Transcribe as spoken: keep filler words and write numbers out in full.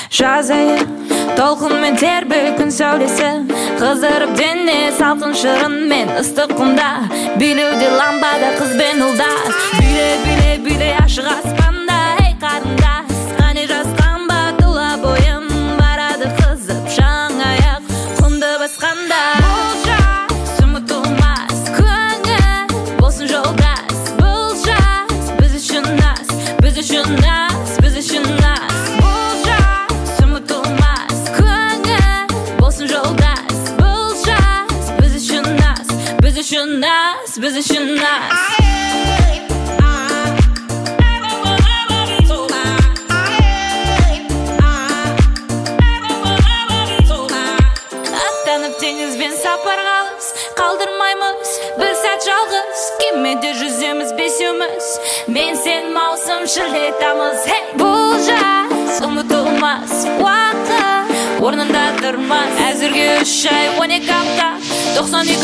Жаз айы толқынмен тербі күн сәулесі, қыздырып дене салқын шырынмен ыстық құмда, билеуде ламбада қыз бен ұлда. Биле биле биле ашық аспанда, ей қарындас, қане жасқан ба тұла бойым, барады қызып шаң аяқ құмды басқанда. Бұл жаз ұмытылмас көңіл болсын жолдас, бұл жаз біз үшін аз, біз үшін аз, біз үшін аз. Бұл жаз ұмытылмас көңіл болсын жолдас, бұл жаз біз үшін аз, біз үшін аз, біз үшін аз. Теңізбен сапарғалыз, қалдырмаймыз бір сәт жалғыз, кемеде жүземіз бесеуміз, мен сен маусым шілде тамыз. Hey! Бұл жаз ұмытылмас уақыт орнында тұрмас, әзірге үш ай он екі апта тоқсан